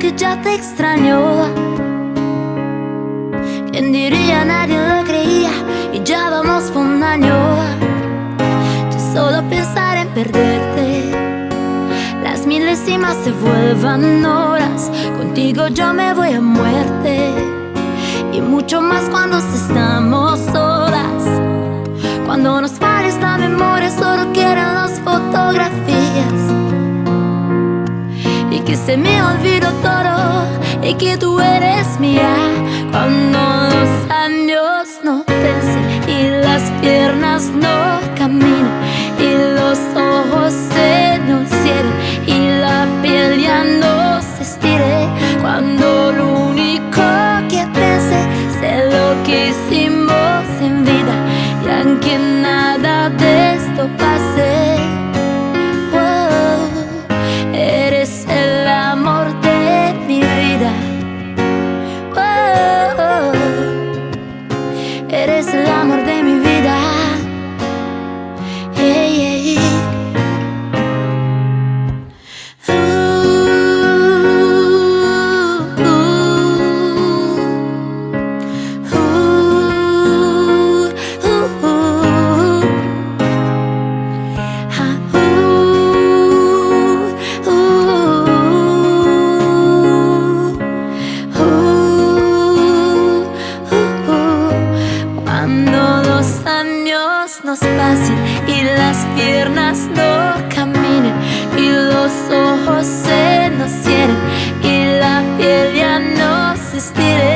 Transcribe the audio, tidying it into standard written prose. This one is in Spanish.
que ya te extraño. ¿Quién diría? Nadie lo creía y ya vamos por un año. Ya solo pensar en perderte, las milésimas se vuelvan horas. Contigo yo me voy a muerte, y mucho más cuando estamos solas. Cuando nos pares la memoria solo quedan las fotografías, y que se me olvidó todo y que tú eres mía. Cuando los años no vencen y las piernas no caminan y los ojos se nos cierran y la piel ya no se estire. Cuando lo único que pensé sé lo que hicimos en vida, y aunque nada de esto pase, oh, eres el amor de mi vida. Oh, eres el amor de mi vida. Hey, hey. Cuando los años nos pasen y las piernas no caminen y los ojos se nos cierren y la piel ya no se estire.